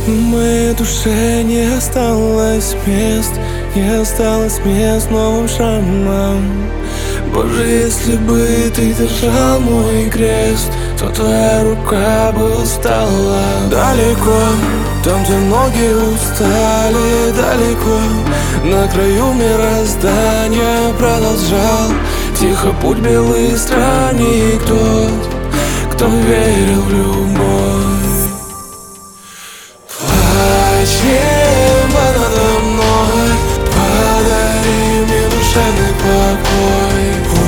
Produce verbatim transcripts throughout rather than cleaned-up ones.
В моей душе не осталось мест, не осталось мест новым шрамам. Боже, если бы ты держал мой крест, то твоя рука бы устала. Далеко, там, где ноги устали, далеко, на краю мироздания продолжал тихо путь белый странник тот, кто верил в любовь. Плачь небо надо мной, подари мне душевный покой.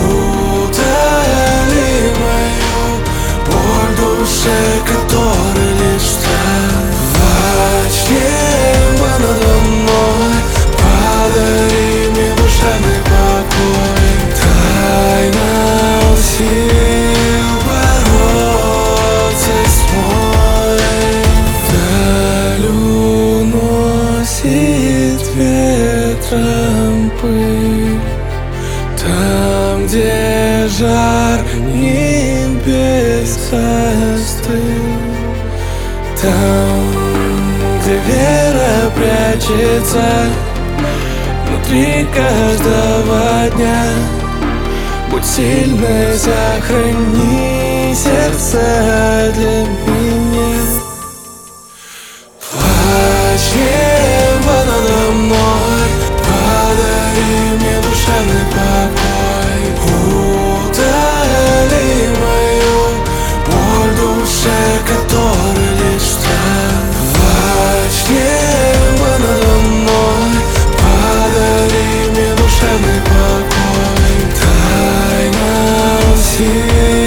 Утоли мою боль в душе, которой лишь ты. Плачь небо надо мной, подари мне душевный покой. Тайна сил бороться с тьмой. Даль уносит ветром пыль, там, где жар небес остыл, там, где вера прячется внутри каждого дня. Будь сильной, сохрани сердце для меня. Плачь небо надо мной, подари мне душевный покой. Утоли мою боль в душе, которой лишь ты. Плачь небо надо мной, подари мне душевный покой. Тайна сил